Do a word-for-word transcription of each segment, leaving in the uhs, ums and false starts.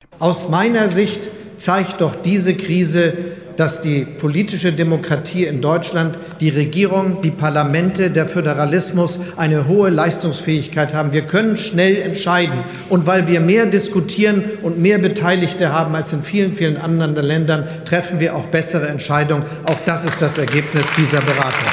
Aus meiner Sicht zeigt doch diese Krise, dass die politische Demokratie in Deutschland, die Regierung, die Parlamente, der Föderalismus eine hohe Leistungsfähigkeit haben. Wir können schnell entscheiden. Und weil wir mehr diskutieren und mehr Beteiligte haben als in vielen, vielen anderen Ländern, treffen wir auch bessere Entscheidungen. Auch das ist das Ergebnis dieser Beratung.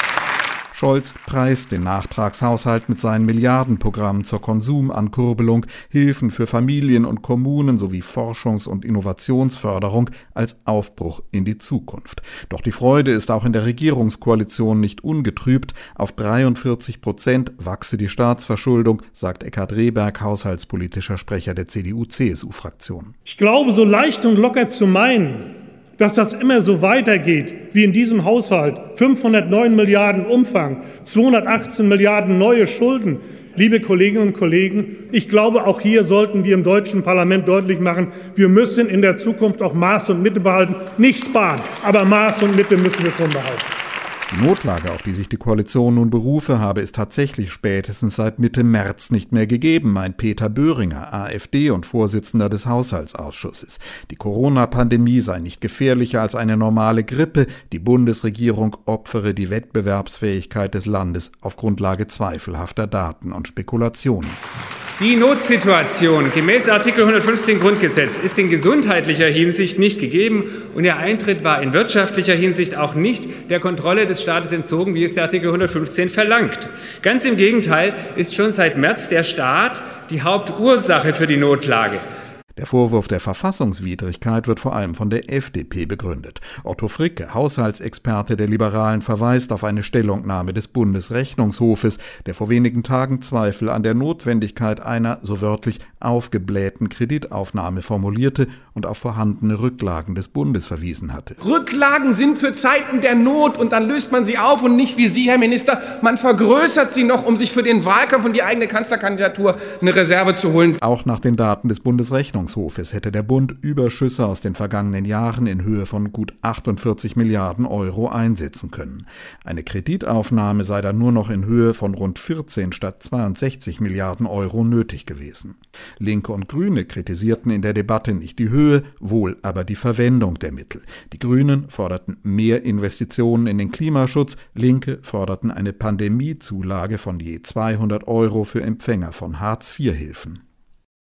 Scholz preist den Nachtragshaushalt mit seinen Milliardenprogrammen zur Konsumankurbelung, Hilfen für Familien und Kommunen sowie Forschungs- und Innovationsförderung als Aufbruch in die Zukunft. Doch die Freude ist auch in der Regierungskoalition nicht ungetrübt. Auf dreiundvierzig Prozent wachse die Staatsverschuldung, sagt Eckhard Rehberg, haushaltspolitischer Sprecher der C D U C S U-Fraktion. Ich glaube, so leicht und locker zu meinen, dass das immer so weitergeht wie in diesem Haushalt, fünfhundertneun Milliarden Umfang, zweihundertachtzehn Milliarden neue Schulden. Liebe Kolleginnen und Kollegen, ich glaube, auch hier sollten wir im deutschen Parlament deutlich machen, wir müssen in der Zukunft auch Maß und Mitte behalten. Nicht sparen, aber Maß und Mitte müssen wir schon behalten. Die Notlage, auf die sich die Koalition nun berufe, habe es tatsächlich spätestens seit Mitte März nicht mehr gegeben, meint Peter Böhringer, AfD und Vorsitzender des Haushaltsausschusses. Die Corona-Pandemie sei nicht gefährlicher als eine normale Grippe. Die Bundesregierung opfere die Wettbewerbsfähigkeit des Landes auf Grundlage zweifelhafter Daten und Spekulationen. Die Notsituation gemäß Artikel hundertfünfzehn Grundgesetz ist in gesundheitlicher Hinsicht nicht gegeben und ihr Eintritt war in wirtschaftlicher Hinsicht auch nicht der Kontrolle des Staates entzogen, wie es der Artikel hundertfünfzehn verlangt. Ganz im Gegenteil ist schon seit März der Staat die Hauptursache für die Notlage. Der Vorwurf der Verfassungswidrigkeit wird vor allem von der F D P begründet. Otto Fricke, Haushaltsexperte der Liberalen, verweist auf eine Stellungnahme des Bundesrechnungshofes, der vor wenigen Tagen Zweifel an der Notwendigkeit einer, so wörtlich, aufgeblähten Kreditaufnahme formulierte und auf vorhandene Rücklagen des Bundes verwiesen hatte. Rücklagen sind für Zeiten der Not und dann löst man sie auf und nicht wie Sie, Herr Minister, man vergrößert sie noch, um sich für den Wahlkampf und die eigene Kanzlerkandidatur eine Reserve zu holen. Auch nach den Daten des Bundesrechnungshofes hätte der Bund Überschüsse aus den vergangenen Jahren in Höhe von gut achtundvierzig Milliarden Euro einsetzen können. Eine Kreditaufnahme sei dann nur noch in Höhe von rund vierzehn statt zweiundsechzig Milliarden Euro nötig gewesen. Linke und Grüne kritisierten in der Debatte nicht die Höhe, wohl aber die Verwendung der Mittel. Die Grünen forderten mehr Investitionen in den Klimaschutz, Linke forderten eine Pandemiezulage von je zweihundert Euro für Empfänger von Hartz vier Hilfen.